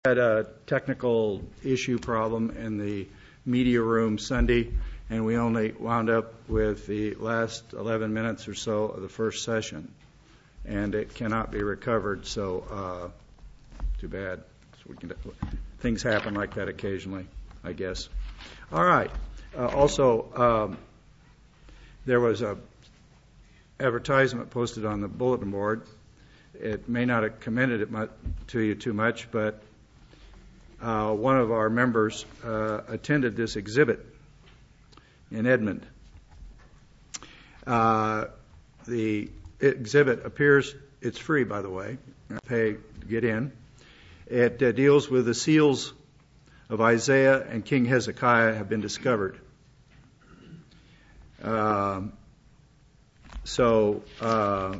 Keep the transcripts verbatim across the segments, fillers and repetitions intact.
Had a technical issue problem in the media room Sunday, and we only wound up with the last eleven minutes or so of the first session, and it cannot be recovered. So, uh, too bad. So we can, things happen like that occasionally, I guess. All right. Uh, also, um, there was a advertisement posted on the bulletin board. It may not have commended it much, to you too much, but Uh, one of our members uh, attended this exhibit in Edmond. Uh, the exhibit appears, it's free, by the way, pay to get in. It uh, deals with the seals of Isaiah and King Hezekiah have been discovered. Uh, so uh,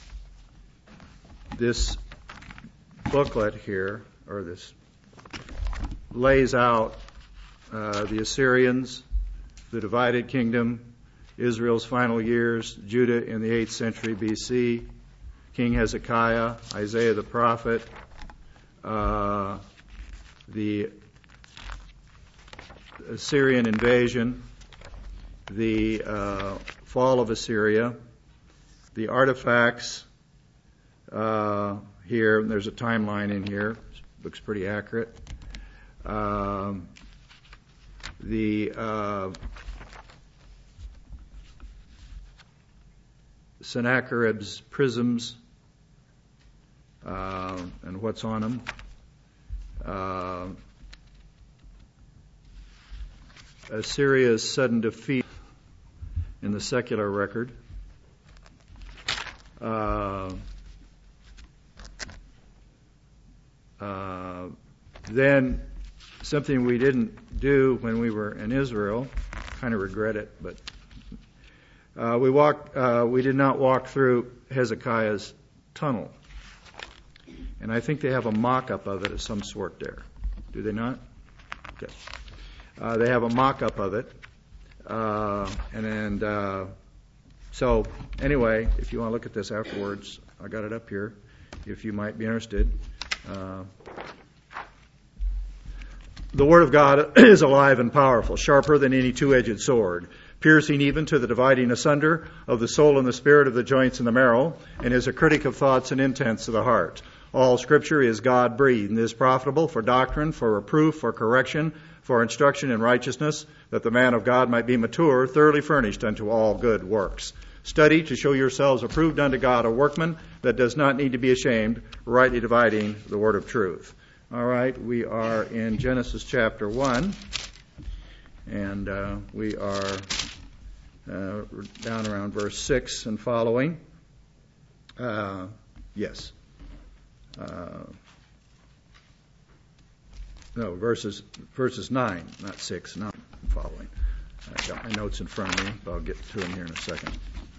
this booklet here, or this lays out uh, the Assyrians, the divided kingdom, Israel's final years, Judah in the eighth century B C, King Hezekiah, Isaiah the prophet, uh, the Assyrian invasion, the uh, fall of Assyria, the artifacts uh, here. There's a timeline in here. Looks pretty accurate. Um, the uh, Sennacherib's prisms uh, and what's on them. Uh, Assyria's sudden defeat in the secular record. Uh, uh, then something we didn't do when we were in Israel, kind of regret it, but uh, we walked. Uh, we did not walk through Hezekiah's tunnel, and I think they have a mock-up of it of some sort there. Do they not? Okay. Uh, they have a mock-up of it, uh, and, and uh, so anyway, if you want to look at this afterwards, I got it up here. If you might be interested. Uh, The Word of God is alive and powerful, sharper than any two-edged sword, piercing even to the dividing asunder of the soul and the spirit, of the joints and the marrow, and is a critic of thoughts and intents of the heart. All Scripture is God-breathed and is profitable for doctrine, for reproof, for correction, for instruction in righteousness, that the man of God might be mature, thoroughly furnished unto all good works. Study to show yourselves approved unto God, a workman that does not need to be ashamed, rightly dividing the word of truth. All right, we are in Genesis chapter one, and uh, we are uh, down around verse six and following. Uh, yes. Uh, no, verses verses nine, not six, nine and following. I got my notes in front of me, but I'll get to them here in a second.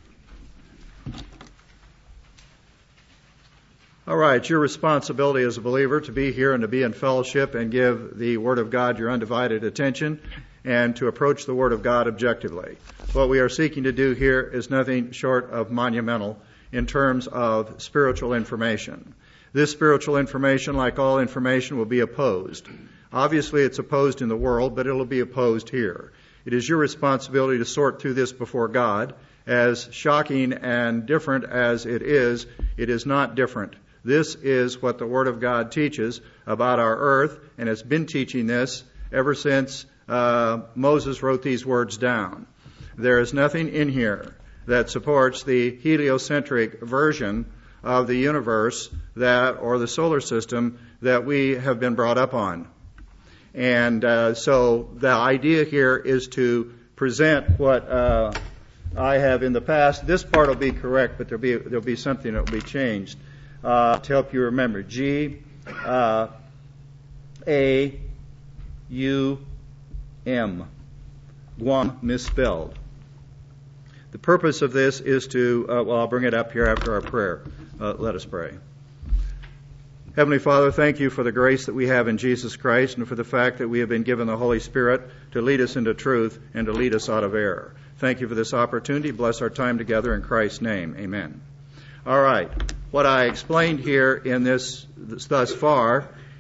All right, it's your responsibility as a believer to be here and to be in fellowship and give the Word of God your undivided attention and to approach the Word of God objectively. What we are seeking to do here is nothing short of monumental in terms of spiritual information. This spiritual information, like all information, will be opposed. Obviously, it's opposed in the world, but it will be opposed here. It is your responsibility to sort through this before God. As shocking and different as it is, it is not different. This is what the Word of God teaches about our earth, and it's been teaching this ever since uh, Moses wrote these words down. There is nothing in here that supports the heliocentric version of the universe that, or the solar system, that we have been brought up on. And uh, so the idea here is to present what uh, I have in the past. This part will be correct, but there'll be there'll be something that will be changed. Uh, to help you remember. G, uh, A, U, M. Guam misspelled. The purpose of this is to, uh, well, I'll bring it up here after our prayer. Uh, let us pray. Heavenly Father, thank you for the grace that we have in Jesus Christ and for the fact that we have been given the Holy Spirit to lead us into truth and to lead us out of error. Thank you for this opportunity. Bless our time together in Christ's name. Amen. All right. What I explained here in this, this thus far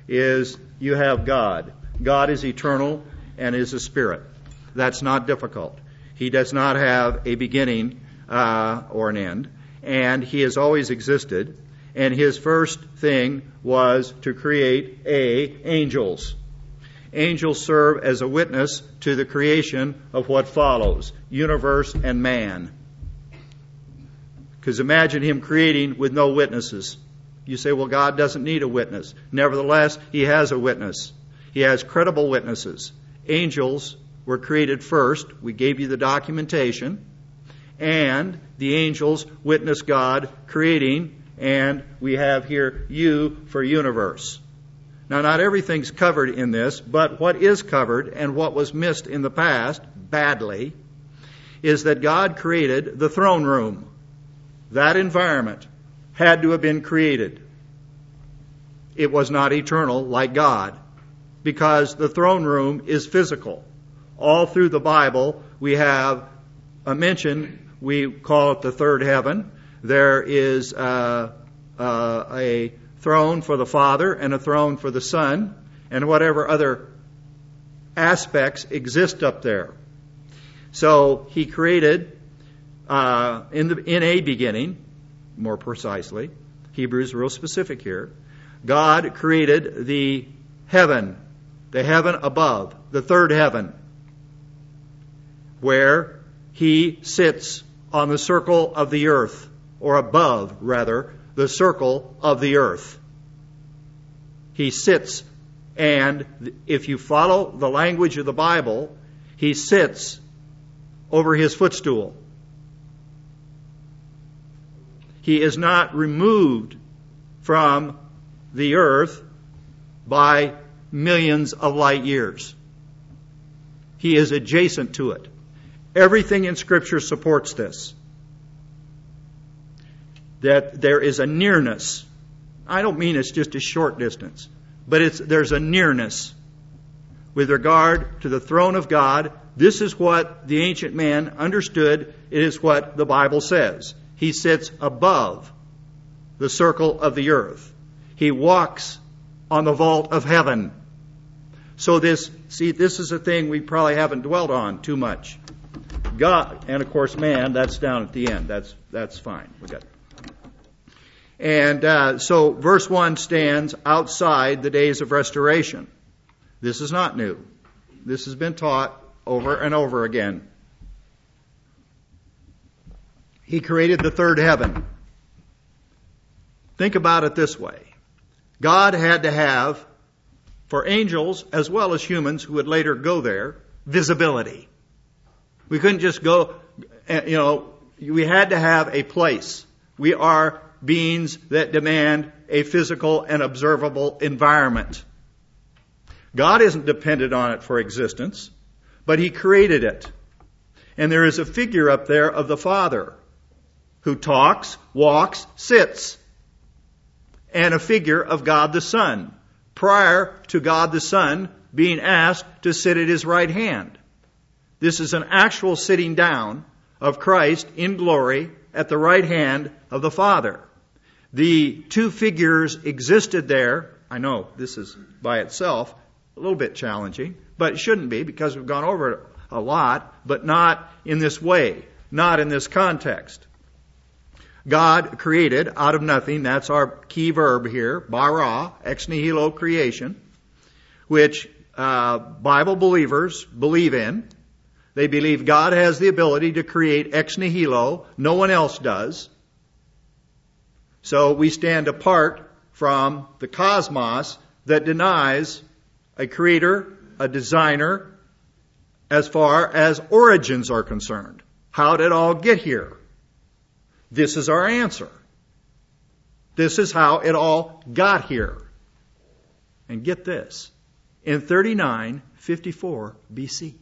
is you have God. God is eternal and is a spirit. That's not difficult. He does not have a beginning uh, or an end, and he has always existed. And his first thing was to create a angels. Angels serve as a witness to the creation of what follows, universe and man. Because imagine him creating with no witnesses. You say, well, God doesn't need a witness. Nevertheless, he has a witness. He has credible witnesses. Angels were created first. We gave you the documentation. And the angels witnessed God creating, and we have here you for universe. Now, not everything's covered in this, but what is covered and what was missed in the past, badly, is that God created the throne room. That environment had to have been created. It was not eternal like God, because the throne room is physical. All through the Bible, we have a mention, we call it the third heaven. There is uh, uh, a throne for the Father and a throne for the Son, and whatever other aspects exist up there. So he created uh, in the in a beginning, more precisely, Hebrews real specific here. God created the heaven, the heaven above, the third heaven, where he sits on the circle of the earth, or above, rather, the circle of the earth. He sits, and if you follow the language of the Bible, he sits over his footstool. He is not removed from the earth by millions of light years. He is adjacent to it. Everything in Scripture supports this. That there is a nearness. I don't mean it's just a short distance, but it's there's a nearness with regard to the throne of God. This is what the ancient man understood. It is what the Bible says. He sits above the circle of the earth. He walks on the vault of heaven. So this, see, this is a thing we probably haven't dwelt on too much. God, and of course man, that's down at the end. That's that's fine. We got. And uh, so verse one stands outside the days of restoration. This is not new. This has been taught over and over again. He created the third heaven. Think about it this way. God had to have, for angels as well as humans who would later go there, visibility. We couldn't just go, you know, we had to have a place. We are beings that demand a physical and observable environment. God isn't dependent on it for existence, but he created it. And there is a figure up there of the Father who talks, walks, sits, and a figure of God the Son, prior to God the Son being asked to sit at his right hand. This is an actual sitting down of Christ in glory at the right hand of the Father. The two figures existed there. I know this is by itself a little bit challenging, but it shouldn't be because we've gone over it a lot, but not in this way, not in this context. God created out of nothing. That's our key verb here, bara, ex nihilo creation, which uh, Bible believers believe in. They believe God has the ability to create ex nihilo. No one else does. So we stand apart from the cosmos that denies a creator, a designer, as far as origins are concerned. How did it all get here? This is our answer. This is how it all got here. And get this, in thirty-nine fifty-four B C.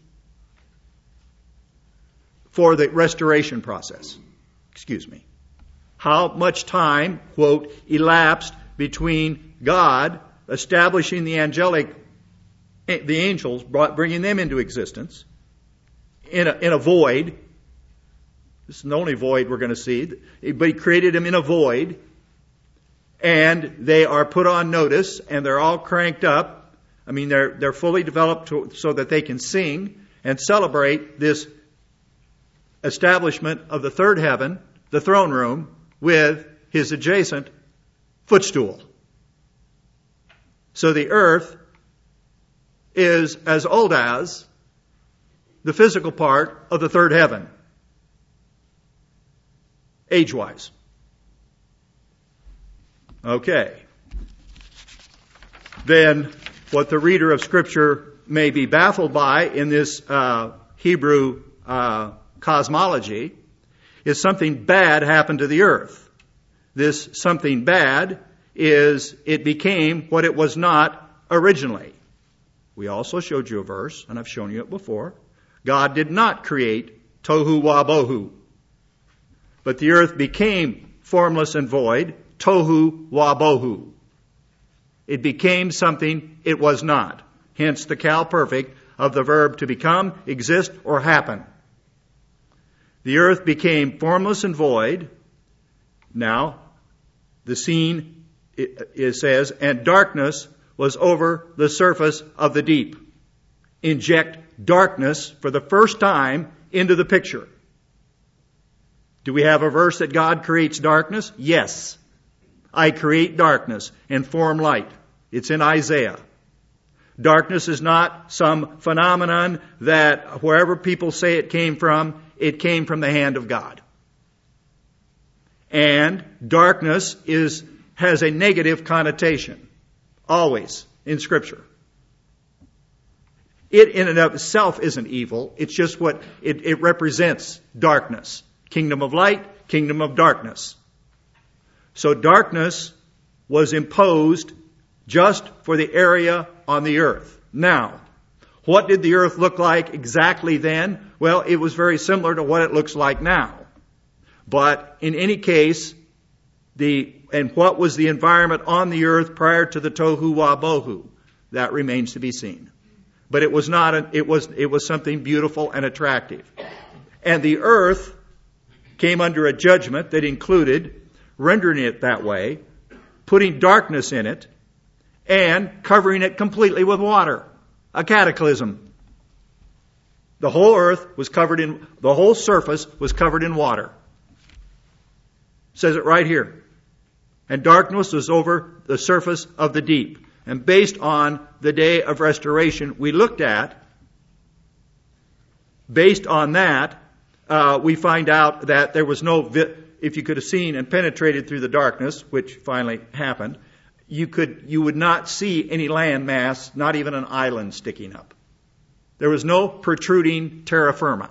For the restoration process. Excuse me. How much time, quote, elapsed between God establishing the angelic, the angels, brought, bringing them into existence, in a, in a void. This is the only void we're going to see. But he created them in a void. and they are put on notice, and they're all cranked up. I mean, they're they're fully developed to, so that they can sing and celebrate this establishment of the third heaven, the throne room, with his adjacent footstool. So the earth is as old as the physical part of the third heaven, age-wise. Okay. Then what the reader of Scripture may be baffled by in this uh, Hebrew uh, cosmology is something bad happened to the earth. This something bad is it became what it was not originally. We also showed you a verse, and I've shown you it before. God did not create tohu wabohu, but the earth became formless and void, tohu wabohu. It became something it was not. Hence the cal perfect of the verb to become, exist, or happen. The earth became formless and void. Now, the scene, it, it says, and darkness was over the surface of the deep. Inject darkness for the first time into the picture. Do we have a verse that God creates darkness? Yes. I create darkness and form light. It's in Isaiah. Darkness is not some phenomenon that wherever people say it came from, it came from the hand of God. And darkness is has a negative connotation, always in Scripture. It in and of itself isn't evil. It's just what it, it represents, darkness. Kingdom of light, kingdom of darkness. So darkness was imposed just for the area on the earth. Now, what did the earth look like exactly then? Well, it was very similar to what it looks like now. But in any case, the and what was the environment on the earth prior to the tohu wabohu? That remains to be seen. But it was not a, it was it was something beautiful and attractive. And the earth came under a judgment that included rendering it that way, putting darkness in it, and covering it completely with water. A cataclysm. The whole earth was covered in, the whole surface was covered in water. It says it right here. And darkness was over the surface of the deep. And based on the day of restoration we looked at, based on that, uh, we find out that there was no, vi- if you could have seen and penetrated through the darkness, which finally happened, you could, you would not see any land mass, not even an island sticking up. There was no protruding terra firma.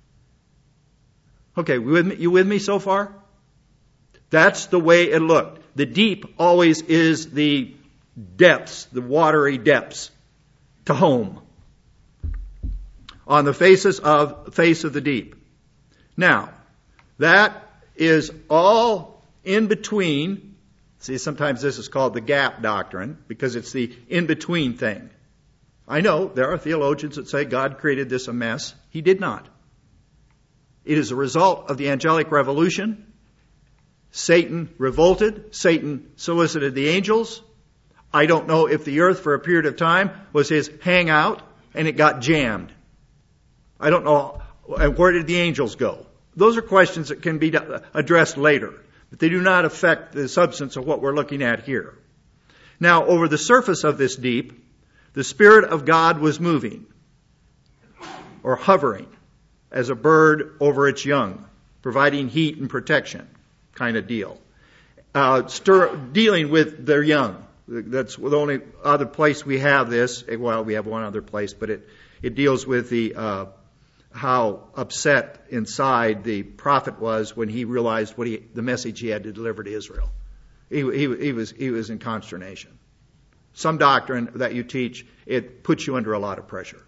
Okay, you with me, you with me so far? That's the way it looked. The deep always is the depths, the watery depths, to home. On the faces of, face of the deep. Now, that is all in between. See, sometimes this is called the gap doctrine because it's the in-between thing. I know there are theologians that say God created this a mess. He did not. It is a result of the angelic revolution. Satan revolted. Satan solicited the angels. I don't know if the earth for a period of time was his hangout and it got jammed. I don't know. Where did the angels go? Those are questions that can be addressed later, but they do not affect the substance of what we're looking at here. Now, over the surface of this deep, the Spirit of God was moving or hovering as a bird over its young, providing heat and protection kind of deal. Uh, stir, dealing with their young. That's the only other place we have this. Well, we have one other place, but it, it deals with the uh, how upset inside the prophet was when he realized what he, the message he had to deliver to Israel. He, he, he was he was in consternation. Some doctrine that you teach, it puts you under a lot of pressure.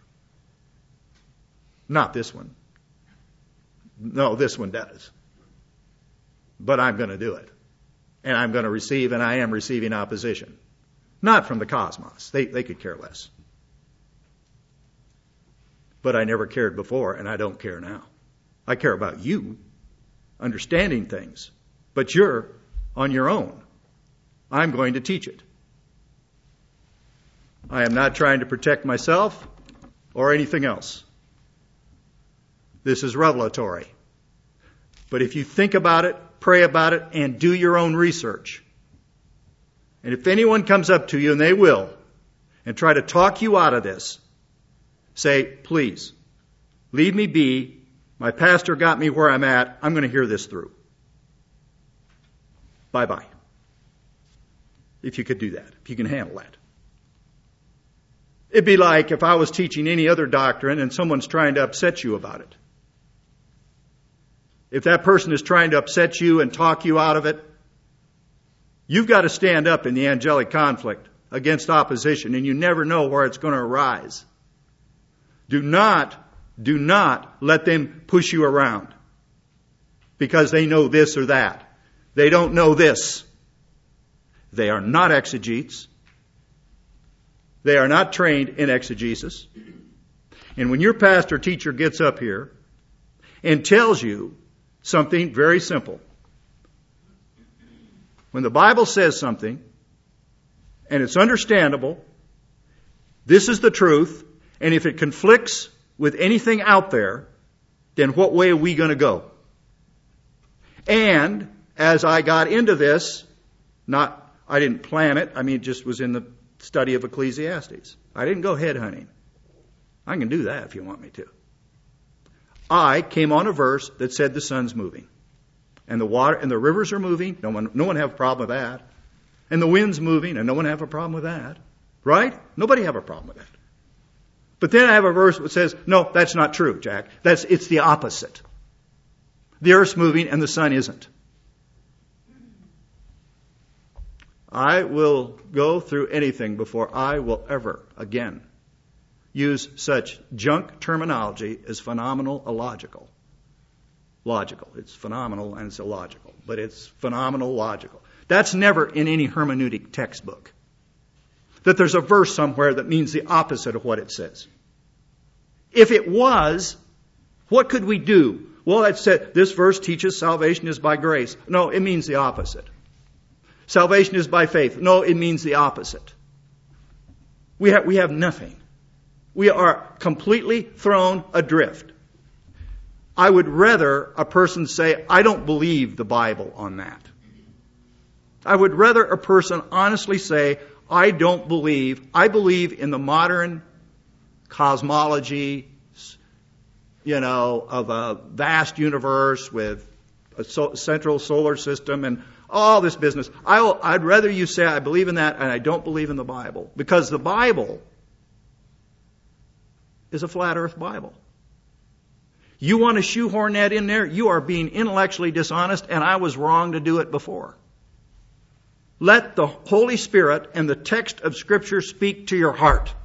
Not this one. No, this one does. But I'm going to do it. And I'm going to receive, and I am receiving opposition. Not from the cosmos. They, they could care less. But I never cared before, and I don't care now. I care about you, understanding things. But you're on your own, I'm going to teach it. I am not trying to protect myself or anything else. This is revelatory. But if you think about it, pray about it, and do your own research, and if anyone comes up to you, and they will, and try to talk you out of this, say, please, leave me be. My pastor got me where I'm at. I'm going to hear this through. Bye-bye. If you could do that, if you can handle that. It'd be like if I was teaching any other doctrine and someone's trying to upset you about it. If that person is trying to upset you and talk you out of it, you've got to stand up in the angelic conflict against opposition, and you never know where it's going to arise. Do not, do not let them push you around because they know this or that. They don't know this. They are not exegetes. They are not trained in exegesis. And when your pastor teacher gets up here and tells you something very simple, when the Bible says something and it's understandable, this is the truth, and if it conflicts with anything out there, then what way are we going to go? And as I got into this, not I didn't plan it, I mean it just was in the study of Ecclesiastes. I didn't go headhunting. I can do that if you want me to. I came on a verse that said the sun's moving. And the water and the rivers are moving. No one no one have a problem with that. And the wind's moving, and no one have a problem with that. Right? Nobody have a problem with that. But then I have a verse that says, no, that's not true, Jack. That's it's the opposite. The earth's moving and the sun isn't. I will go through anything before I will ever again use such junk terminology as phenomenal illogical. Logical. It's phenomenal and it's illogical, but it's phenomenal logical. That's never in any hermeneutic textbook. That there's a verse somewhere that means the opposite of what it says. If it was, what could we do? Well, it said this verse teaches salvation is by grace. No, it means the opposite. Salvation is by faith. No, it means the opposite. We have, we have nothing. We are completely thrown adrift. I would rather a person say, I don't believe the Bible on that. I would rather a person honestly say, I don't believe, I believe in the modern cosmology, you know, of a vast universe with a so, central solar system and all this business. I'll, I'd rather you say I believe in that and I don't believe in the Bible. Because the Bible is a flat earth Bible. You want to shoehorn that in there? You are being intellectually dishonest, and I was wrong to do it before. Let the Holy Spirit and the text of Scripture speak to your heart.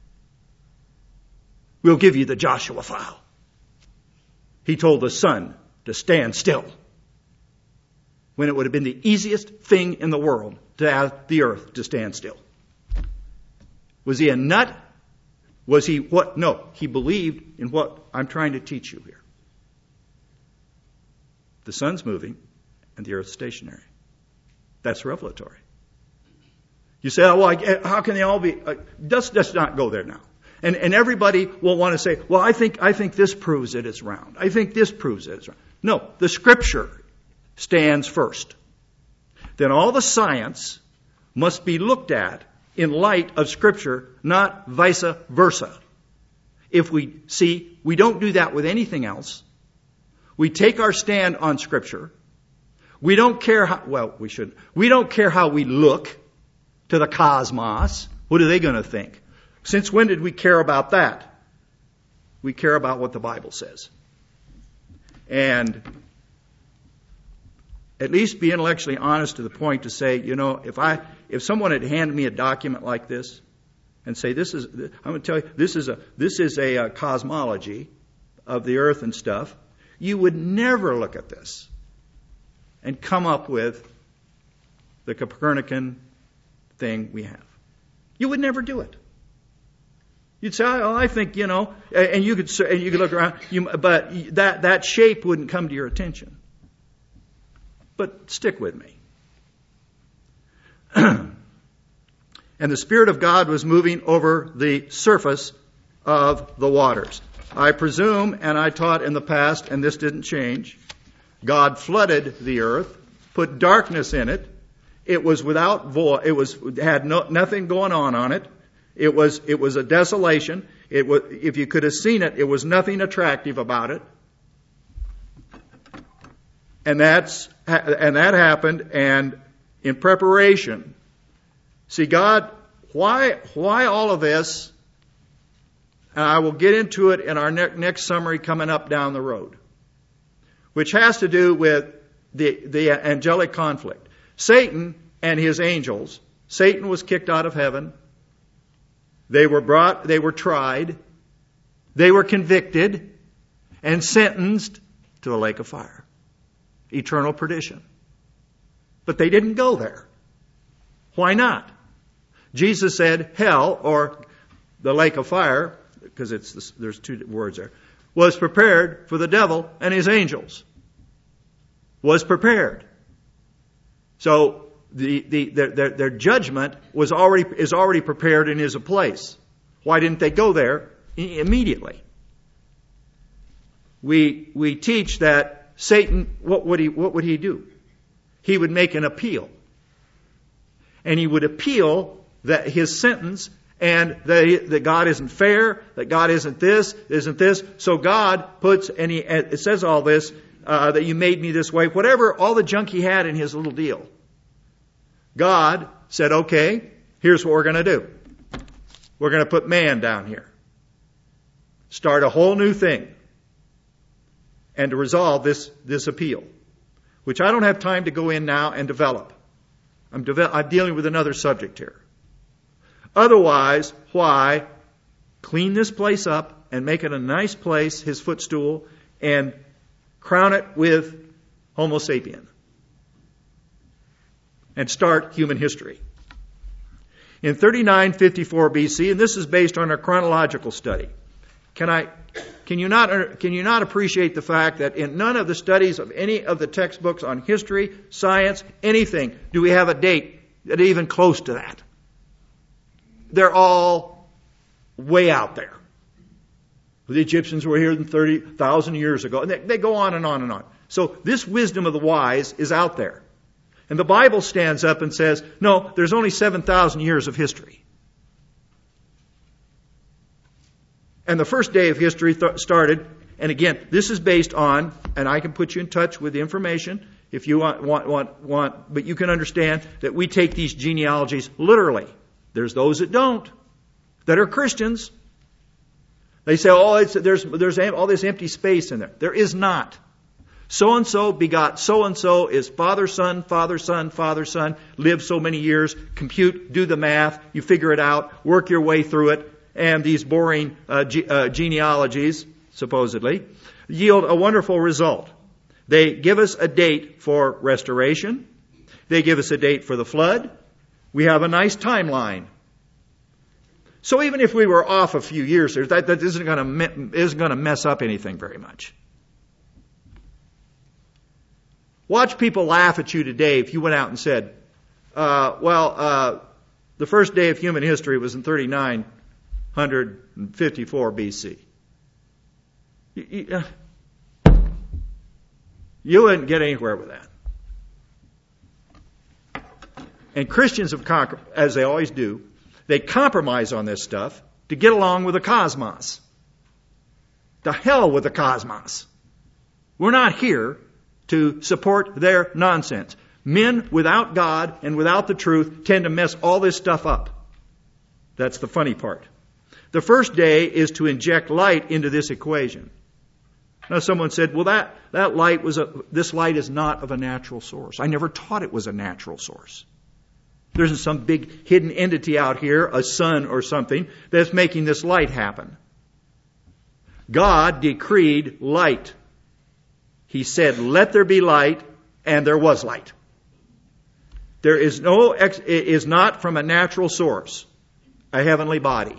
We'll give you the Joshua file. He told the sun to stand still, when it would have been the easiest thing in the world to have the earth to stand still. Was he a nut? Was he what? No, he believed in what I'm trying to teach you here. The sun's moving and the earth's stationary. That's revelatory. You say, oh, well, I, how can they all be? Uh, let's, let's not go there now. And, and everybody will want to say, well, I think, I think this proves that it's round. I think this proves that it's round. No, the Scripture stands first. Then all the science must be looked at in light of Scripture, not vice versa. If we see, we don't do that with anything else. We take our stand on Scripture. We don't care how, well, we shouldn't. We don't care how we look to the cosmos. What are they going to think? Since when did we care about that? We care about what the Bible says. And at least be intellectually honest to the point to say, you know, if I, if someone had handed me a document like this and say, this is, I'm going to tell you, this is a, this is a, a cosmology of the earth and stuff, you would never look at this and come up with the Copernican thing we have. You would never do it. You'd say, oh, I think, you know, and you could, and you could look around, you, but that, that shape wouldn't come to your attention. But stick with me. And the Spirit of God was moving over the surface of the waters. I presume, and I taught in the past, and this didn't change, God flooded the earth, put darkness in it. It was without void. It was had no, nothing going on on it. It was it was a desolation. It was, if you could have seen it, it was nothing attractive about it. And that's and that happened. And in preparation, see, God, why why all of this? And I will get into it in our ne- next summary coming up down the road, which has to do with the the angelic conflict. Satan and his angels. Satan was kicked out of heaven. They were brought, they were tried, they were convicted, and sentenced to a lake of fire. Eternal perdition. But they didn't go there. Why not? Jesus said hell, or the lake of fire, because it's the, there's two words there, was prepared for the devil and his angels. Was prepared. So the, the, their, their judgment was already is already prepared and is a place. Why didn't they go there immediately? We we teach that Satan, what would he what would he do? He would make an appeal, and he would appeal that his sentence, and that, that God isn't fair, that God isn't this, isn't this. So God puts, and he it says all this uh, that you made me this way, whatever, all the junk he had in his little deal. God said, okay, here's what we're going to do. We're going to put man down here. Start a whole new thing. And to resolve this, this appeal, which I don't have time to go in now and develop. I'm, de- I'm dealing with another subject here. Otherwise, why clean this place up and make it a nice place, his footstool, and crown it with Homo sapien? And start human history. In thirty-nine fifty-four B C, and this is based on a chronological study. Can I, can you not, can you not appreciate the fact that in none of the studies of any of the textbooks on history, science, anything, do we have a date that even close to that? They're all way out there. The Egyptians were here thirty thousand years ago. And they, they go on and on and on. So this wisdom of the wise is out there. And the Bible stands up and says, no, there's only seven thousand years of history. And the first day of history th- started, and again, this is based on, and I can put you in touch with the information if you want, want, want, want, but you can understand that we take these genealogies literally. There's those that don't, that are Christians. They say, oh, it's, there's, there's all this empty space in there. There is not. So-and-so begot so-and-so is father, son, father, son, father, son, lived so many years, compute, do the math, you figure it out, work your way through it, and these boring uh, ge- uh, genealogies, supposedly, yield a wonderful result. They give us a date for restoration. They give us a date for the flood. We have a nice timeline. So even if we were off a few years, that, that isn't going to me- isn't going to mess up anything very much. Watch people laugh at you today if you went out and said, uh, well, uh, the first day of human history was in thirty-nine fifty-four B C. You, you, uh, you wouldn't get anywhere with that. And Christians have conquered, as they always do, they compromise on this stuff to get along with the cosmos. To hell with the cosmos. We're not here to support their nonsense. Men without God and without the truth tend to mess all this stuff up. That's the funny part. The first day is to inject light into this equation. Now someone said, well, that, that light was a, this light is not of a natural source. I never taught it was a natural source. There isn't some big hidden entity out here, a sun or something, that's making this light happen. God decreed light. He said, let there be light, and there was light. There is no, it is not from a natural source, a heavenly body.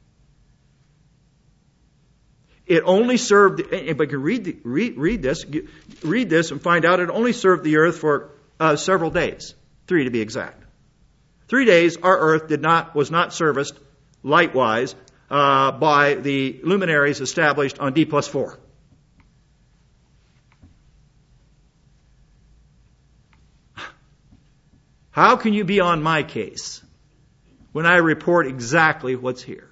It only served, if I can read, the, read, read this, read this and find out it only served the earth for uh, several days, three to be exact. Three days our earth did not, was not serviced light-wise uh, by the luminaries established on D plus four. How can you be on my case when I report exactly what's here?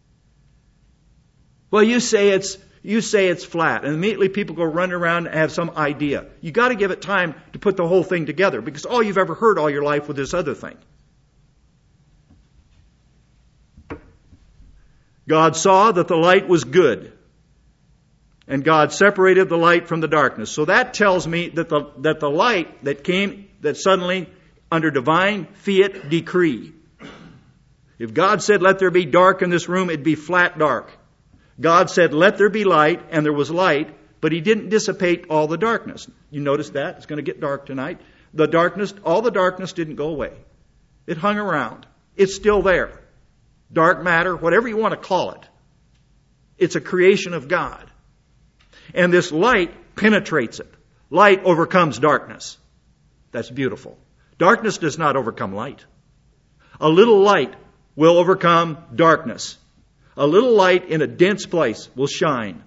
Well, you say it's you say it's flat, and immediately people go running around and have some idea. You got to give it time to put the whole thing together, because all you've ever heard all your life was this other thing. God saw that the light was good, and God separated the light from the darkness. So that tells me that the that the light that came that suddenly under divine fiat decree. If God said, let there be dark in this room, it'd be flat dark. God said, let there be light, and there was light, but He didn't dissipate all the darkness. You notice that? It's going to get dark tonight. The darkness, all the darkness didn't go away. It hung around. It's still there. Dark matter, whatever you want to call it. It's a creation of God. And this light penetrates it. Light overcomes darkness. That's beautiful. Darkness does not overcome light. A little light will overcome darkness. A little light in a dense place will shine.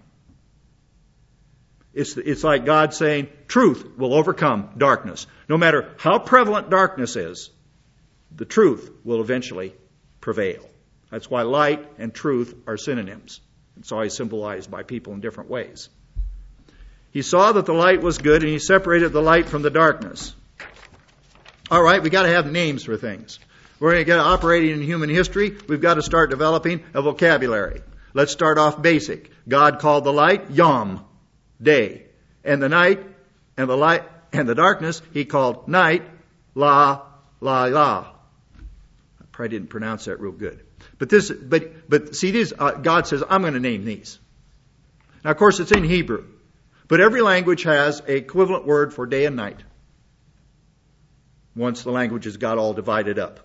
It's, it's like God saying, truth will overcome darkness. No matter how prevalent darkness is, the truth will eventually prevail. That's why light and truth are synonyms. It's always symbolized by people in different ways. He saw that the light was good, and He separated the light from the darkness. All right, we got to have names for things. We're going to get operating in human history. We've got to start developing a vocabulary. Let's start off basic. God called the light Yom, day, and the night and the light and the darkness He called night, La, La, La. I probably didn't pronounce that real good, but this, but but see, these uh, God says I'm going to name these. Now, of course, it's in Hebrew, but every language has an equivalent word for day and night. Once the languages got all divided up.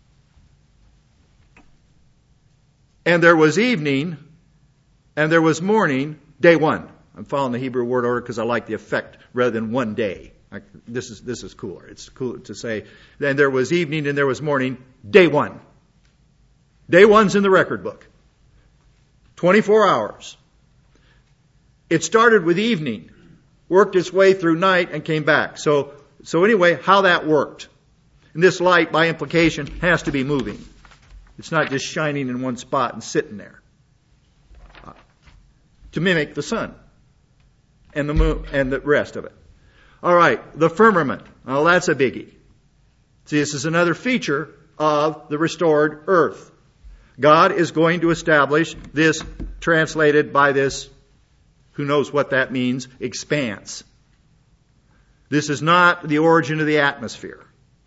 And there was evening, and there was morning, day one. I'm following the Hebrew word order because I like the effect rather than one day. I, this is this is cooler. It's cooler to say, then there was evening and there was morning, day one. Day one's in the record book. twenty-four hours. It started with evening, worked its way through night, and came back. So, so anyway, how that worked. And this light, by implication, has to be moving. It's not just shining in one spot and sitting there. Uh, to mimic the sun and the moon and the rest of it. All right, the firmament. Well, that's a biggie. See, this is another feature of the restored earth. God is going to establish this, translated by this, who knows what that means, expanse. This is not the origin of the atmosphere.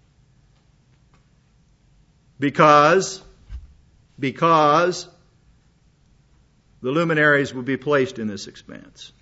Because, because the luminaries will be placed in this expanse.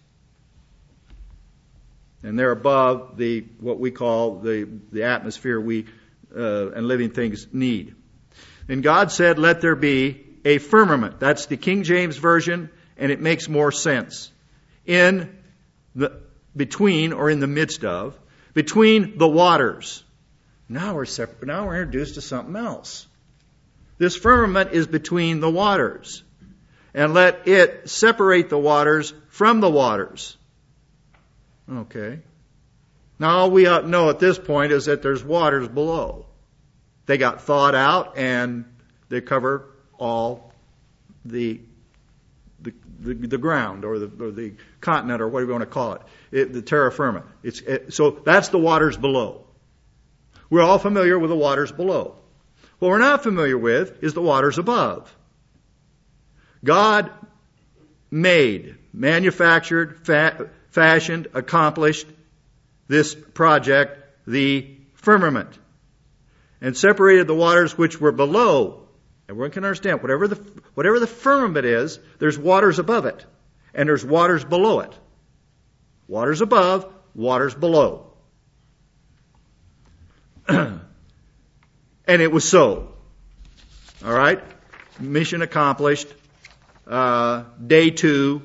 And they're above the what we call the, the atmosphere we uh, and living things need. And God said, let there be a firmament. That's the King James Version, and it makes more sense. In the between or in the midst of, between the waters. Now we're separate. Now we're introduced to something else. This firmament is between the waters. And let it separate the waters from the waters. Okay. Now all we know at this point is that there's waters below. They got thawed out and they cover all the the, the, the ground or the, or the continent or whatever you want to call it, it the terra firma. It's, it, so that's the waters below. We're all familiar with the waters below. What we're not familiar with is the waters above. God made, manufactured, fa- fashioned, accomplished this project, the firmament, and separated the waters which were below. Everyone can understand, whatever the, whatever the firmament is, there's waters above it, and there's waters below it. Waters above, waters below. And it was so. All right? Mission accomplished. Uh, day two,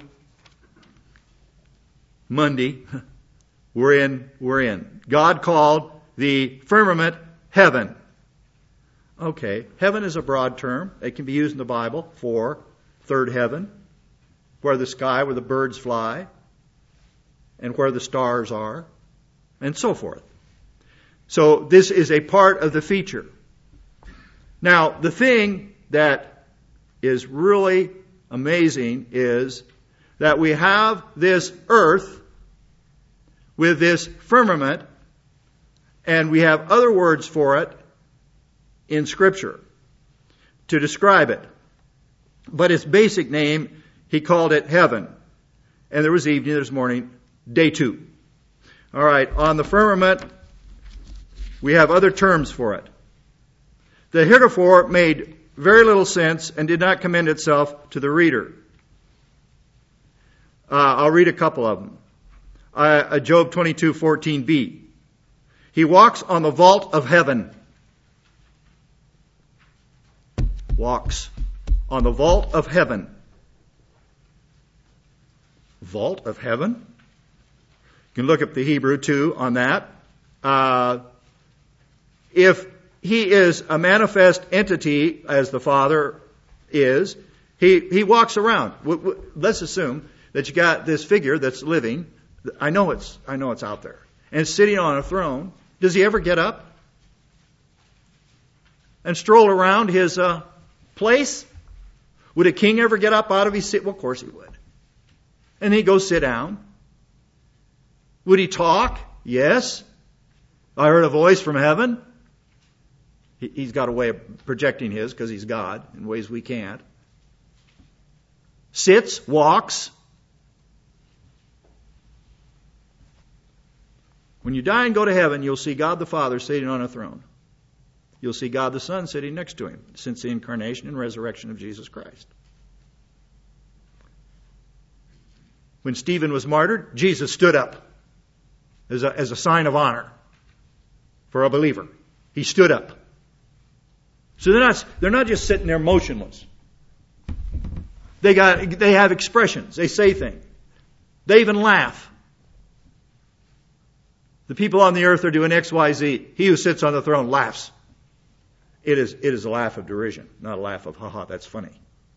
Monday, we're in, we're in. God called the firmament heaven. Okay, heaven is a broad term. It can be used in the Bible for third heaven, where the sky, where the birds fly, and where the stars are, and so forth. So this is a part of the feature. Now, the thing that is really amazing is that we have this earth with this firmament, and we have other words for it in Scripture to describe it. But its basic name, he called it heaven. And there was evening, there was morning, day two. All right, on the firmament, we have other terms for it. The heretofore made very little sense and did not commend itself to the reader. Uh, I'll read a couple of them. Uh, Job twenty-two fourteen b. He walks on the vault of heaven. Walks on the vault of heaven. Vault of heaven? You can look up the Hebrew too on that. Uh, if he is a manifest entity, as the Father is, he, he walks around. Let's assume that you got this figure that's living. I know it's, I know it's out there. And it's sitting on a throne. Does he ever get up and stroll around his uh, place? Would a king ever get up out of his seat? Well, of course he would. And he'd go sit down. Would he talk? Yes. I heard a voice from heaven. He's got a way of projecting his because he's God in ways we can't. Sits, walks. When you die and go to heaven, you'll see God the Father sitting on a throne. You'll see God the Son sitting next to him since the incarnation and resurrection of Jesus Christ. When Stephen was martyred, Jesus stood up as a, as a sign of honor for a believer. He stood up. So they're not, they're not just sitting there motionless. They got, they have expressions. They say things. They even laugh. The people on the earth are doing X, Y, Z. He who sits on the throne laughs. It is, it is a laugh of derision, not a laugh of, ha ha, that's funny.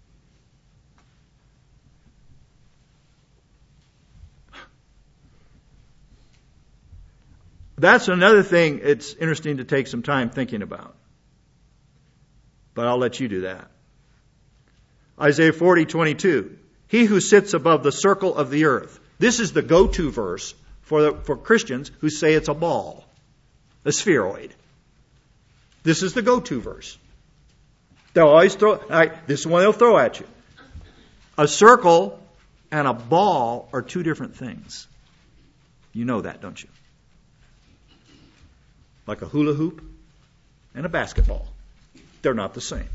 That's another thing it's interesting to take some time thinking about. But I'll let you do that. Isaiah forty twenty-two. He who sits above the circle of the earth. This is the go-to verse for the, for Christians who say it's a ball, a spheroid. This is the go-to verse. They'll always throw, all right, this is one they'll throw at you. A circle and a ball are two different things. You know that, don't you? Like a hula hoop and a basketball. They're not the same.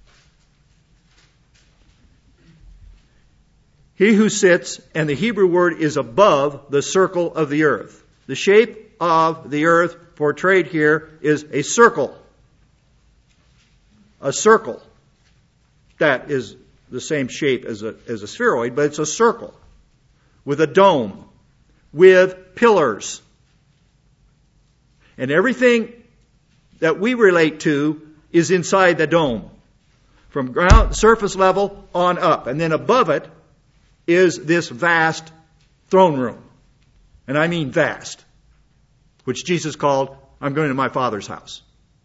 He who sits, and the Hebrew word is above the circle of the earth. The shape of the earth portrayed here is a circle. A circle. That is the same shape as a, as a spheroid, but it's a circle with a dome, with pillars. And everything that we relate to is inside the dome, from ground surface level on up. And then above it is this vast throne room. And I mean vast, which Jesus called, I'm going to my Father's house.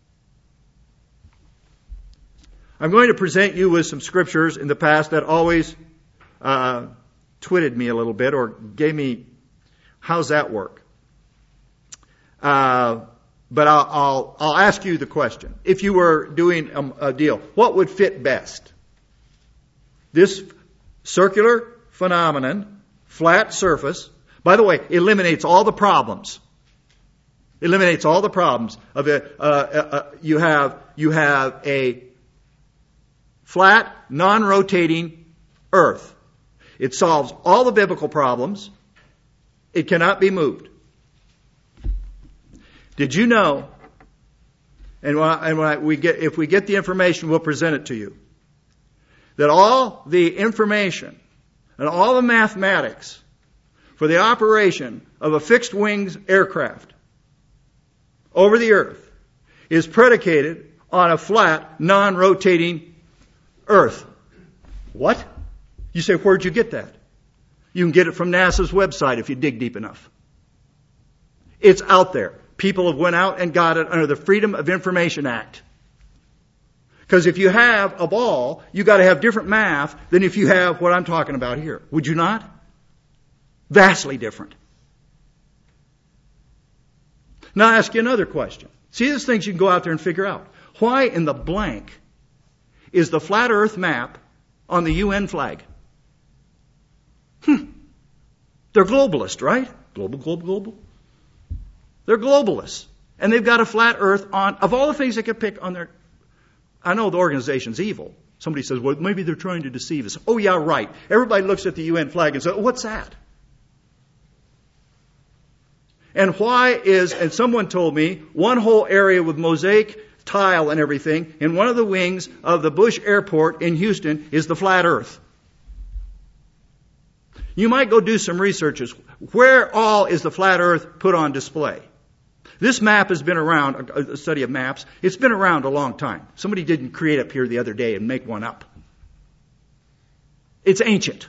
I'm going to present you with some scriptures in the past that always uh, twitted me a little bit or gave me, how's that work? Uh, but I'll, I'll, I'll ask you the question. If you were doing a, a deal, what would fit best? This circular phenomenon, flat surface, by the way, eliminates all the problems. Eliminates all the problems of it. Uh, uh, you have, you have a flat, non-rotating earth. It solves all the biblical problems. It cannot be moved. Did you know, and when, I, and when I, we get, if we get the information, we'll present it to you, that all the information and all the mathematics for the operation of a fixed-wing aircraft over the earth is predicated on a flat, non-rotating earth. What? You say, where'd you get that? You can get it from NASA's website if you dig deep enough. It's out there. People have went out and got it under the Freedom of Information Act. Because if you have a ball, you got to have different math than if you have what I'm talking about here. Would you not? Vastly different. Now I ask you another question. See, there's things you can go out there and figure out. Why in the blank is the flat earth map on the U N flag? Hmm. They're globalist, right? Global, global, global. They're globalists. And they've got a flat earth on, of all the things they could pick on their, I know the organization's evil. Somebody says, well, maybe they're trying to deceive us. Oh, yeah, right. Everybody looks at the U N flag and says, what's that? And why is, and someone told me, one whole area with mosaic tile and everything, in one of the wings of the Bush Airport in Houston is the flat earth. You might go do some researches. Where all is the flat earth put on display? This map has been around, a study of maps, it's been around a long time. Somebody didn't create up here the other day and make one up. It's ancient.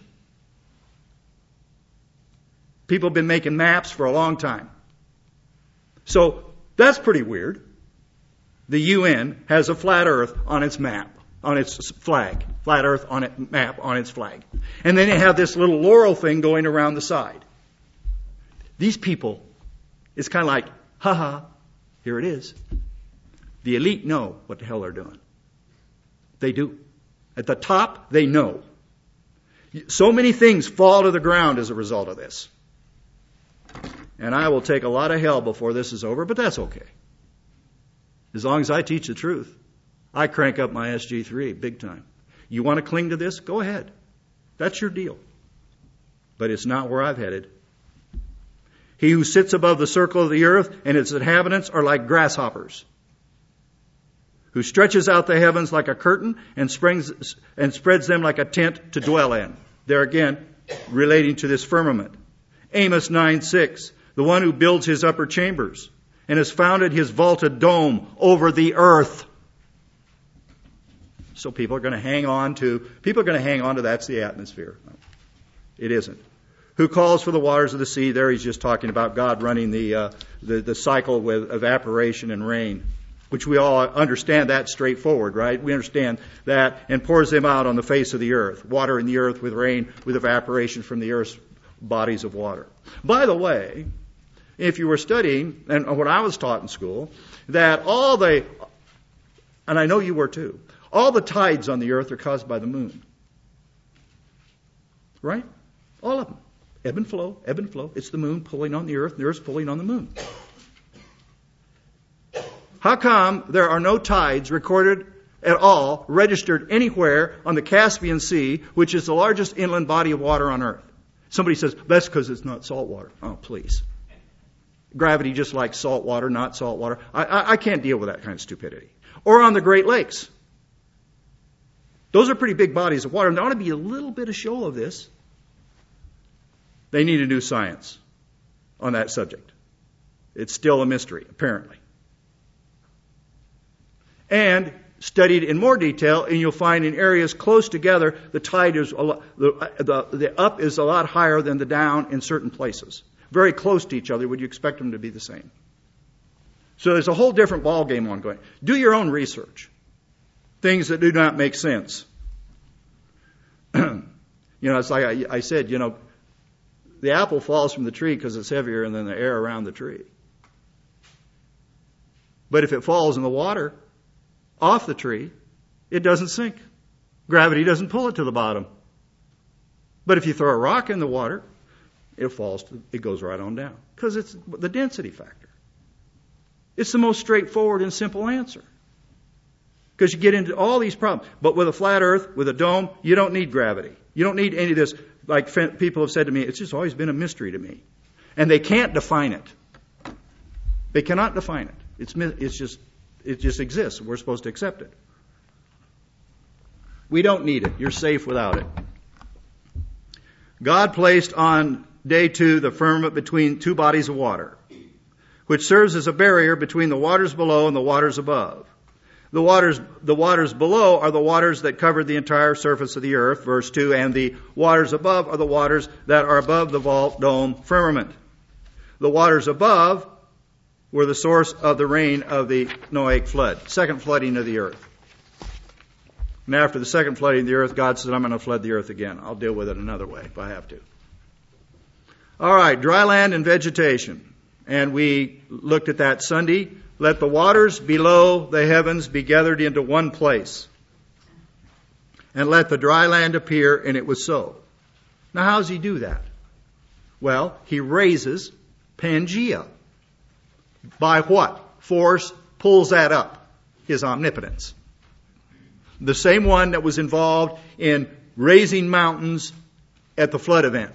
People have been making maps for a long time. So that's pretty weird. The U N has a flat earth on its map, on its flag. Flat earth on its map, on its flag. And then they have this little laurel thing going around the side. These people, it's kind of like, ha ha, here it is. The elite know what the hell they're doing. They do. At the top, they know. So many things fall to the ground as a result of this. And I will take a lot of hell before this is over, but that's okay. As long as I teach the truth, I crank up my S G three big time. You want to cling to this? Go ahead. That's your deal. But it's not where I've headed. He who sits above the circle of the earth and its inhabitants are like grasshoppers, who stretches out the heavens like a curtain and springs and spreads them like a tent to dwell in. There again, relating to this firmament. Amos nine six, the one who builds his upper chambers and has founded his vaulted dome over the earth. So people are going to hang on to, people are going to hang on to that's the atmosphere. It isn't. Who calls for the waters of the sea? There he's just talking about God running the, uh, the, the cycle with evaporation and rain, which we all understand that straightforward, right? We understand that, and pours them out on the face of the earth, watering the earth with rain, with evaporation from the earth's bodies of water. By the way, if you were studying, and what I was taught in school, that all the, and I know you were too, all the tides on the earth are caused by the moon. Right? All of them. Ebb and flow, ebb and flow. It's the moon pulling on the earth, and the earth's pulling on the moon. How come there are no tides recorded at all, registered anywhere on the Caspian Sea, which is the largest inland body of water on earth? Somebody says, that's because it's not salt water. Oh, please. Gravity just like salt water, not salt water. I, I, I can't deal with that kind of stupidity. Or on the Great Lakes. Those are pretty big bodies of water, and there ought to be a little bit of show of this. They need to do science on that subject. It's still a mystery, apparently. And studied in more detail, and you'll find in areas close together, the tide is a lot, the, the, the up is a lot higher than the down in certain places. Very close to each other, would you expect them to be the same? So there's a whole different ball game ongoing. Do your own research. Things that do not make sense. You know, it's like I, I said, you know, the apple falls from the tree because it's heavier than the air around the tree. But if it falls in the water off the tree, it doesn't sink. Gravity doesn't pull it to the bottom. But if you throw a rock in the water, it falls, to, it goes right on down. Because it's the density factor. It's the most straightforward and simple answer. Because you get into all these problems. But with a flat earth, with a dome, you don't need gravity. You don't need any of this. Like people have said to me, it's just always been a mystery to me. And they can't define it. They cannot define it. It's, it's just, it just exists. We're supposed to accept it. We don't need it. You're safe without it. God placed on day two the firmament between two bodies of water, which serves as a barrier between the waters below and the waters above. The waters, the waters below are the waters that covered the entire surface of the earth, verse two, and the waters above are the waters that are above the vault dome firmament. The waters above were the source of the rain of the Noahic flood, second flooding of the earth. And after the second flooding of the earth, God said, I'm going to flood the earth again. I'll deal with it another way if I have to. All right, dry land and vegetation. And we looked at that Sunday. Let the waters below the heavens be gathered into one place. And let the dry land appear, and it was so. Now, how does he do that? Well, he raises Pangea. By what force pulls that up? His omnipotence. The same one that was involved in raising mountains at the flood event.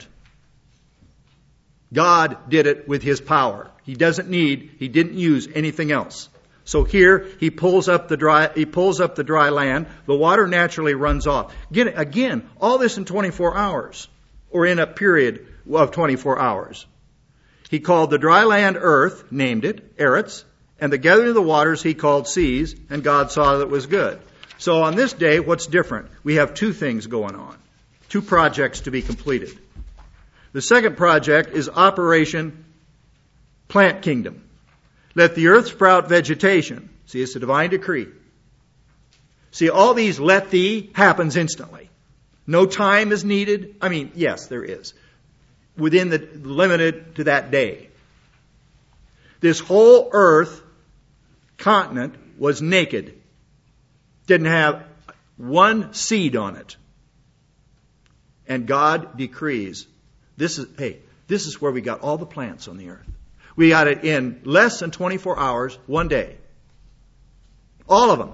God did it with His power. He doesn't need, He didn't use anything else. So here He pulls up the dry, He pulls up the dry land. The water naturally runs off. Again, again, all this in twenty-four hours, or in a period of twenty-four hours. He called the dry land earth, named it Eretz, and the gathering of the waters He called seas, and God saw that it was good. So on this day, what's different? We have two things going on. Two projects to be completed. The second project is Operation Plant Kingdom. Let the earth sprout vegetation. See, it's a divine decree. See, all these let thee happens instantly. No time is needed. I mean, yes, there is. Within the, limited to that day. This whole earth continent was naked. Didn't have one seed on it. And God decrees, this is, hey, this is where we got all the plants on the earth. We got it in less than twenty-four hours, one day. All of them.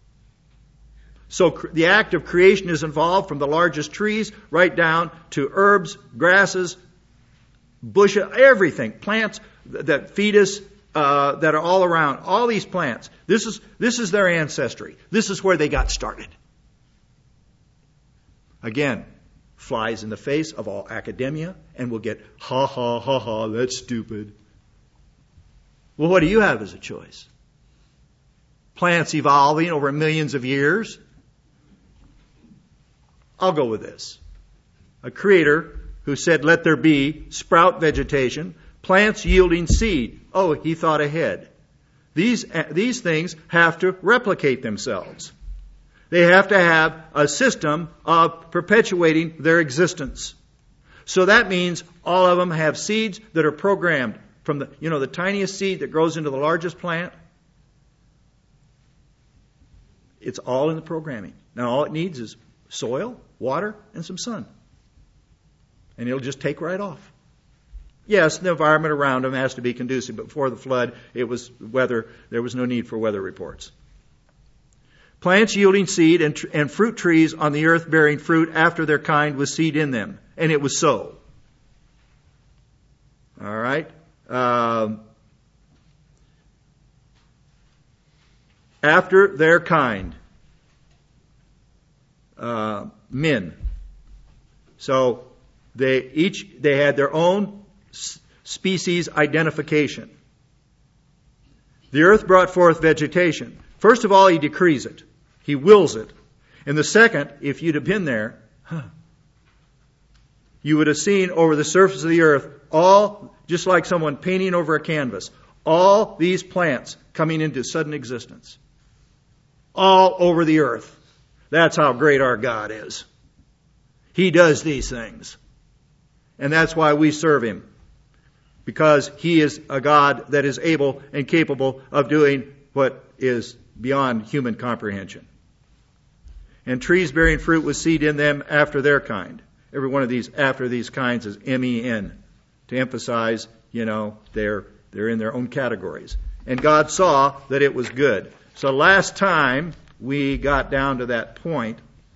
So cr- the act of creation is involved from the largest trees right down to herbs, grasses, bushes, everything. Plants that feed us, uh, that are all around. All these plants. This is, this is their ancestry. This is where they got started. Again, flies in the face of all academia, and we'll get, ha ha ha ha, that's stupid. Well, what do you have as a choice? Plants evolving over millions of years? I'll go with this. A creator who said, let there be sprout vegetation, plants yielding seed. Oh, he thought ahead. These, these things have to replicate themselves. They have to have a system of perpetuating their existence. So that means all of them have seeds that are programmed from the, you know, the tiniest seed that grows into the largest plant. It's all in the programming. Now all it needs is soil, water, and some sun. And it'll just take right off. Yes, the environment around them has to be conducive, but before the flood, it was weather, there was no need for weather reports. Plants yielding seed and, tr- and fruit trees on the earth bearing fruit after their kind with seed in them. And it was so. All right. Um, after their kind. Uh, men. So they each, they had their own s- species identification. The earth brought forth vegetation. First of all, He decrees it. He wills it. And the second, if you'd have been there, huh, you would have seen over the surface of the earth all, just like someone painting over a canvas, all these plants coming into sudden existence. All over the earth. That's how great our God is. He does these things. And that's why we serve Him. Because He is a God that is able and capable of doing what is beyond human comprehension. And trees bearing fruit with seed in them after their kind. Every one of these after these kinds is M E N. To emphasize, you know, they're, they're in their own categories. And God saw that it was good. So last time we got down to that point,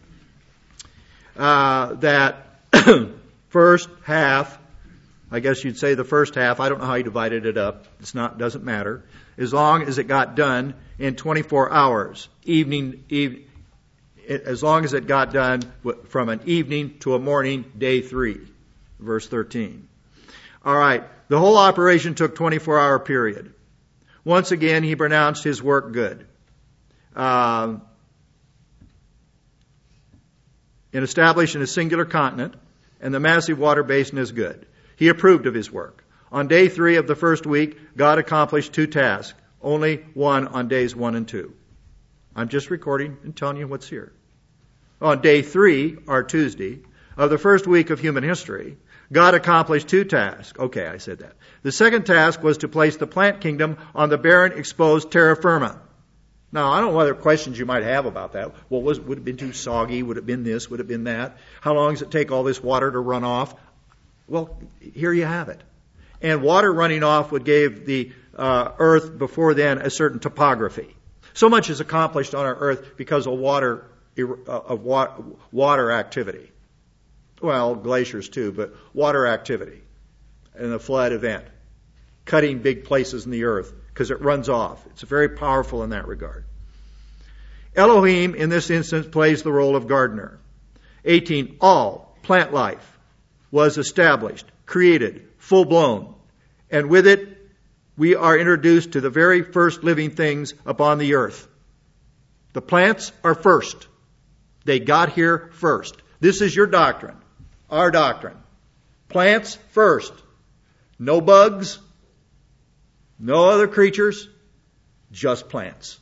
uh, that first half, I guess you'd say the first half, I don't know how you divided it up. It's not, doesn't matter. As long as it got done in twenty-four hours, evening, eve, as long as it got done from an evening to a morning, day three, verse thirteen. All right, the whole operation took twenty-four hour period. Once again, He pronounced His work good. uh, in establishing a singular continent, and the massive water basin is good. He approved of his work. On day three of the first week, God accomplished two tasks, only one on days one and two. I'm just recording and telling you what's here. On day three, or Tuesday, of the first week of human history, God accomplished two tasks. Okay, I said that. The second task was to place the plant kingdom on the barren, exposed terra firma. Now, I don't know what other questions you might have about that. Well, was, would it have been too soggy? Would it have been this? Would it have been that? How long does it take all this water to run off? Well, here you have it. And water running off would give the uh, earth before then a certain topography. So much is accomplished on our earth because of water, of water activity. Well, glaciers too, but water activity and the flood event, cutting big places in the earth because it runs off. It's very powerful in that regard. Elohim, in this instance, plays the role of gardener. eighteen. All plant life was established, created, full-blown, and with it we are introduced to the very first living things upon the earth. The plants are first. They got here first. This is your doctrine, our doctrine. Plants first. No bugs, no other creatures, just plants.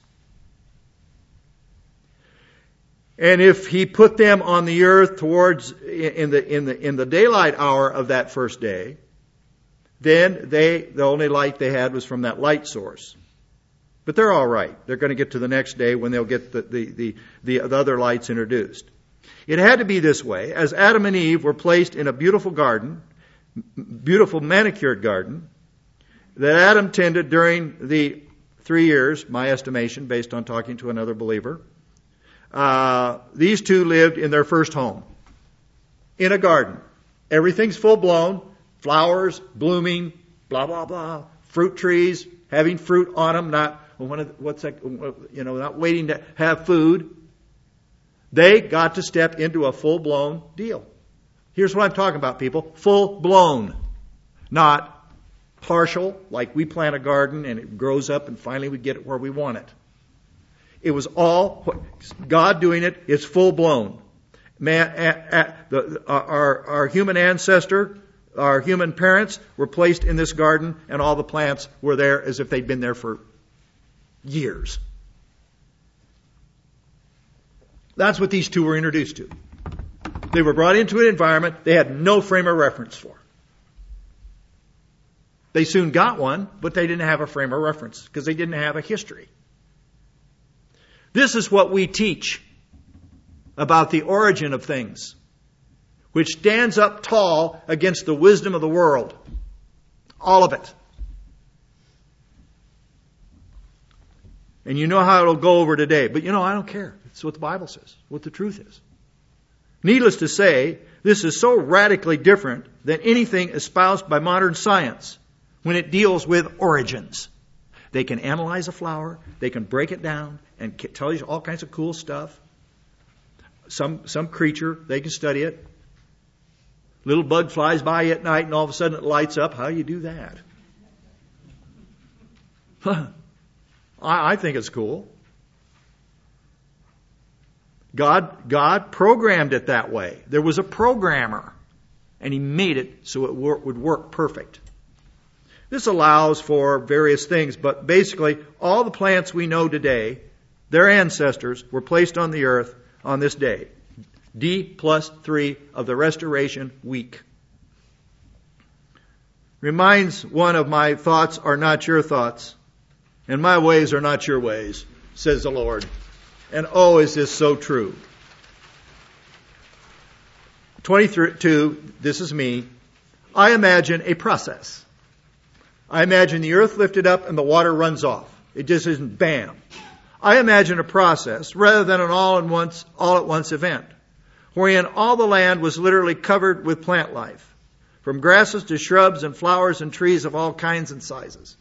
And if he put them on the earth towards in the in the in the daylight hour of that first day, then they the only light they had was from that light source. But they're all right. They're going to get to the next day when they'll get the the the, the, the other lights introduced. It had to be this way, as Adam and Eve were placed in a beautiful garden, beautiful manicured garden, that Adam tended during the three years, my estimation, based on talking to another believer. Uh, these two lived in their first home, in a garden. Everything's full blown, flowers, blooming, blah, blah, blah, fruit trees, having fruit on them, not, what's that, you know, not waiting to have food. They got to step into a full blown deal. Here's what I'm talking about, people. Full blown. Not partial, like we plant a garden and it grows up and finally we get it where we want it. It was all God doing it. It's full blown. Man, a, a, the, our, our human ancestor, our human parents were placed in this garden, and all the plants were there as if they'd been there for years. That's what these two were introduced to. They were brought into an environment they had no frame of reference for. They soon got one, but they didn't have a frame of reference because they didn't have a history. This is what we teach about the origin of things, which stands up tall against the wisdom of the world. All of it. And you know how it'll go over today. But you know, I don't care. It's what the Bible says, what the truth is. Needless to say, this is so radically different than anything espoused by modern science when it deals with origins. They can analyze a flower, they can break it down and tell you all kinds of cool stuff. Some some creature, they can study it. Little bug flies by at night and all of a sudden it lights up. How do you do that? Huh. I, I think it's cool. God, God programmed it that way. There was a programmer, and He made it so it wor- would work perfect. This allows for various things, but basically all the plants we know today, their ancestors were placed on the earth on this day. D plus three of the restoration week. Reminds one of my thoughts are not your thoughts, and my ways are not your ways, says the Lord. And oh, is this so true. twenty-two, this is me. I imagine a process. I imagine the earth lifted up and the water runs off. It just isn't bam. I imagine a process rather than an all at once, all at once event, wherein all the land was literally covered with plant life, from grasses to shrubs and flowers and trees of all kinds and sizes.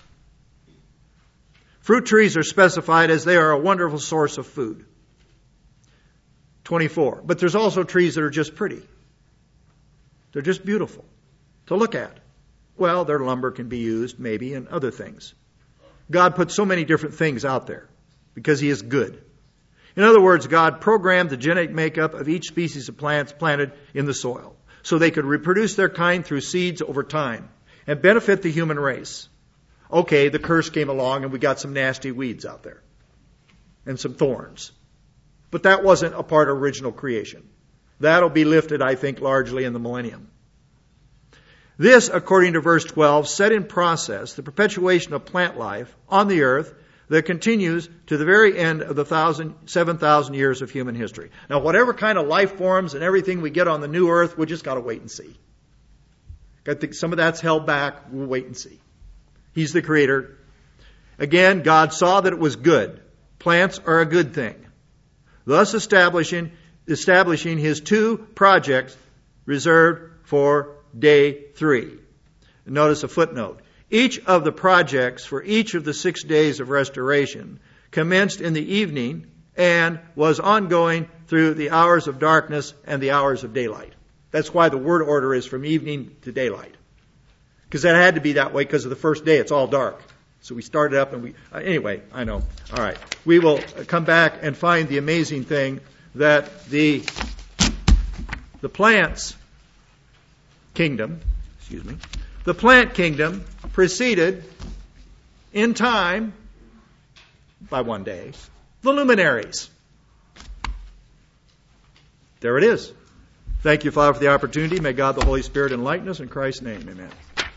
Fruit trees are specified as they are a wonderful source of food. twenty-four. But there's also trees that are just pretty. They're just beautiful to look at. Well, their lumber can be used maybe and other things. God put so many different things out there because he is good. In other words, God programmed the genetic makeup of each species of plants planted in the soil so they could reproduce their kind through seeds over time and benefit the human race. Okay, the curse came along and we got some nasty weeds out there and some thorns. But that wasn't a part of original creation. That'll be lifted, I think, largely in the millennium. This, according to verse twelve, set in process the perpetuation of plant life on the earth that continues to the very end of the thousand, seven thousand years of human history. Now, whatever kind of life forms and everything we get on the new earth, we just got to wait and see. I think some of that's held back. We'll wait and see. He's the creator. Again, God saw that it was good. Plants are a good thing. Thus establishing, establishing his two projects reserved for day three. Notice a footnote. Each of the projects for each of the six days of restoration commenced in the evening and was ongoing through the hours of darkness and the hours of daylight. That's why the word order is from evening to daylight. Because that had to be that way because of the first day. It's all dark. So we started up and we... Uh, anyway, I know. All right. We will come back and find the amazing thing that the, the plants kingdom, excuse me, the plant kingdom preceded in time, by one day, the luminaries. There it is. Thank you, Father, for the opportunity. May God the Holy Spirit enlighten us. In Christ's name, amen.